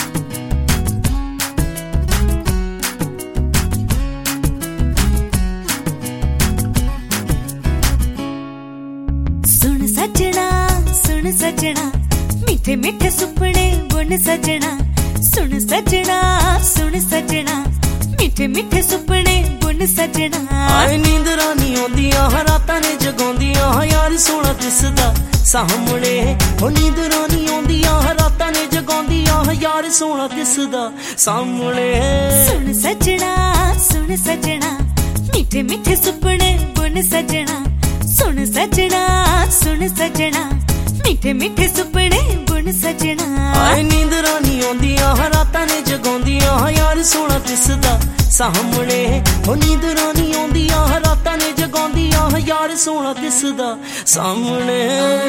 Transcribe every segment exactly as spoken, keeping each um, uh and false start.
सुन सजना सुन सजना मीठे मीठे सुपने बुन सजना सुन सजना सुन सजना मीठे मीठे सुपने बुन सजना आए नींदरां नी आउंदियां रातां ने जगाउंदियां यार सोहना दिसदा सामने ओ नींदरां नी आउंदियां रातां ने जगाउंदियां यार सोहना दिसदा सामने सुन सजना सुन सजना मीठे मीठे सुपने बुन सजना सुन सजना सुन सजना मीठे मीठे सुपने बुन सजना आए नींदरां नी आउंदियां रातां ने जगाउंदियां यार सोहना दिसदा सामने ओ नींदरां नी आउंदियां रातां ने जगाउंदियां यार सोहना दिसदा सामने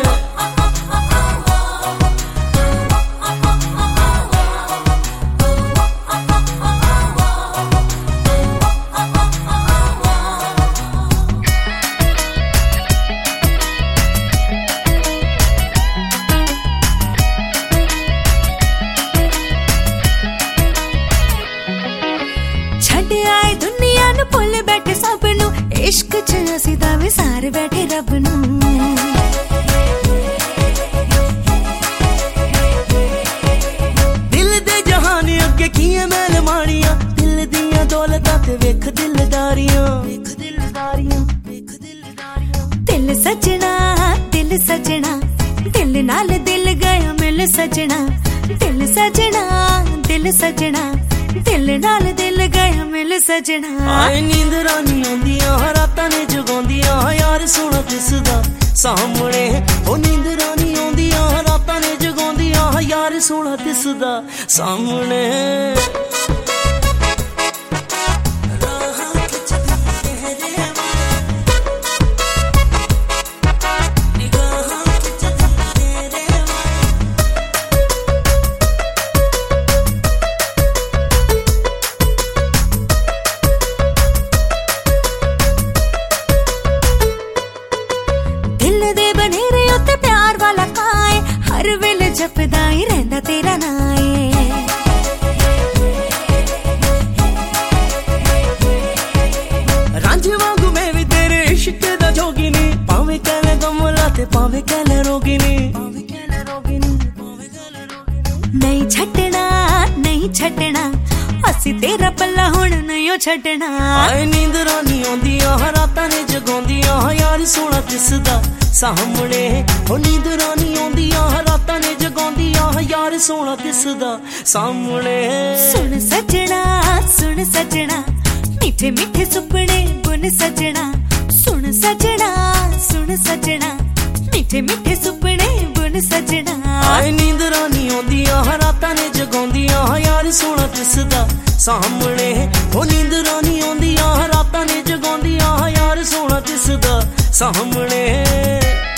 आए दुनिया नु भुल बैठे सब नु इश्क च असीं दा विसार बैठे रब नु दिल दे जहान अगे किए मैल माड़ियां दिल दियां दौलतां ते वेख दिलदारियां वेख दिलदारियां वेख दिलदारियां दिल सजना दिल सजना दिल नाल दिल गया मिल सजना दिल सजना दिल सजना दिल नाल दिल गया मिल सजना आए नींदरां नी आउंदियां रातां ने जगाउंदियां यार सोहना दिसदा सामने ओ नींदरां नी आउंदियां रातां ने जगाउंदियां यार सोहना दिसदा सामने हर वेले जपदा ही रहंदा तेरा नाम रांझे वांगू मैं भी तेरे इश्क दा जोगिनी पावे कहले गमला ते पावे कहले रोगिनी नहीं छटना नहीं छटना असी तेरा पल्ला हुण नहीं छटना आए नींदरां नी आउंदियां रातां ने जगाउंदियां यार सोहना दिसदा सामने ओ नींदरां नी आउंदियां रातां ने जगाउंदियां यार सोहना दिसदा सामने सुन सजना सुन सजना मीठे मीठे सुपने बुन सजना सुन सजना सुन सजना मीठे मीठे सुपने बुन सजना आए नींदरां नी आउंदियां रातां ने जगाउंदियां यार सोहना दिसदा सामने ओ नींदरां नी आउंदियां रातां ने जगाउंदियां यार सोहना दिसदा सामने।